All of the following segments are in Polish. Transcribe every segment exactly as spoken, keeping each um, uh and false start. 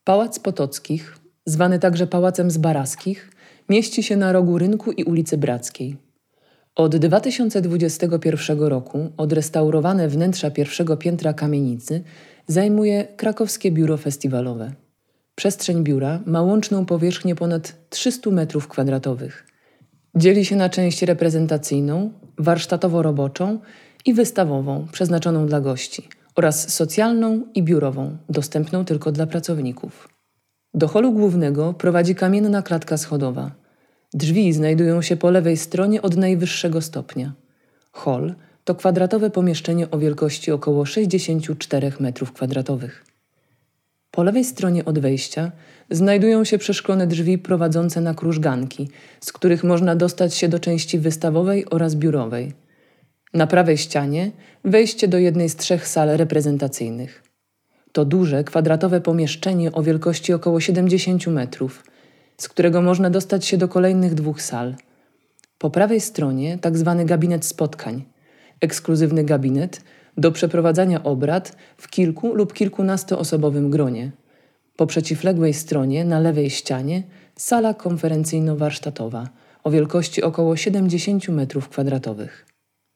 Pałac Potockich, zwany także Pałacem Zbaraskich, mieści się na rogu Rynku i ulicy Brackiej. Od dwa tysiące dwudziestego pierwszego roku odrestaurowane wnętrza pierwszego piętra kamienicy zajmuje Krakowskie Biuro Festiwalowe. Przestrzeń biura ma łączną powierzchnię ponad trzysta metrów kwadratowych. Dzieli się na część reprezentacyjną, warsztatowo-roboczą i wystawową, przeznaczoną dla gości, oraz socjalną i biurową, dostępną tylko dla pracowników. Do holu głównego prowadzi kamienna klatka schodowa. Drzwi znajdują się po lewej stronie od najwyższego stopnia. Hol to kwadratowe pomieszczenie o wielkości około sześćdziesiąt cztery metrów kwadratowych. Po lewej stronie od wejścia znajdują się przeszklone drzwi prowadzące na krużganki, z których można dostać się do części wystawowej oraz biurowej. Na prawej ścianie wejście do jednej z trzech sal reprezentacyjnych. To duże, kwadratowe pomieszczenie o wielkości około siedemdziesiąt metrów, z którego można dostać się do kolejnych dwóch sal. Po prawej stronie tak zwany gabinet spotkań, ekskluzywny gabinet do przeprowadzania obrad w kilku lub kilkunastoosobowym gronie. Po przeciwległej stronie, na lewej ścianie, sala konferencyjno-warsztatowa o wielkości około siedemdziesiąt metrów kwadratowych.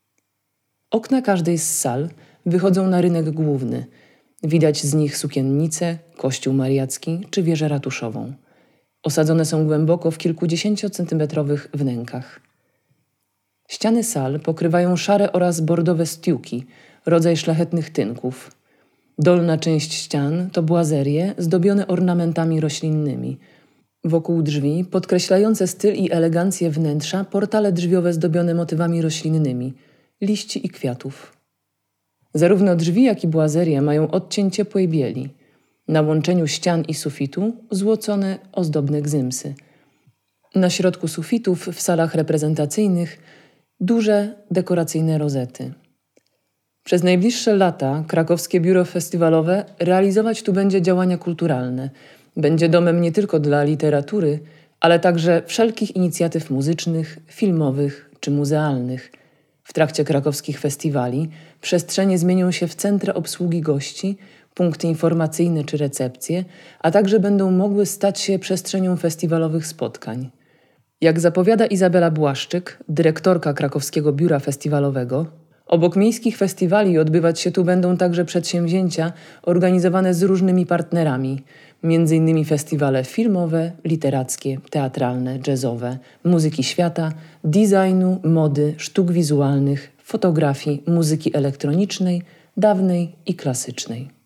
Okna każdej z sal wychodzą na rynek główny. Widać z nich sukiennice, kościół mariacki czy wieżę ratuszową. Osadzone są głęboko w kilkudziesięciocentymetrowych wnękach. Ściany sal pokrywają szare oraz bordowe stiuki, rodzaj szlachetnych tynków. Dolna część ścian to błazerie zdobione ornamentami roślinnymi. Wokół drzwi, podkreślające styl i elegancję wnętrza, portale drzwiowe zdobione motywami roślinnymi, liści i kwiatów. Zarówno drzwi, jak i błazerie mają odcień ciepłej bieli. Na łączeniu ścian i sufitu złocone ozdobne gzymsy. Na środku sufitów w salach reprezentacyjnych duże dekoracyjne rozety. Przez najbliższe lata Krakowskie Biuro Festiwalowe realizować tu będzie działania kulturalne. Będzie domem nie tylko dla literatury, ale także wszelkich inicjatyw muzycznych, filmowych czy muzealnych. W trakcie krakowskich festiwali przestrzenie zmienią się w centra obsługi gości, punkty informacyjne czy recepcje, a także będą mogły stać się przestrzenią festiwalowych spotkań. Jak zapowiada Izabela Błaszczyk, dyrektorka Krakowskiego Biura Festiwalowego, obok miejskich festiwali odbywać się tu będą także przedsięwzięcia organizowane z różnymi partnerami, między innymi festiwale filmowe, literackie, teatralne, jazzowe, muzyki świata, designu, mody, sztuk wizualnych, fotografii, muzyki elektronicznej, dawnej i klasycznej.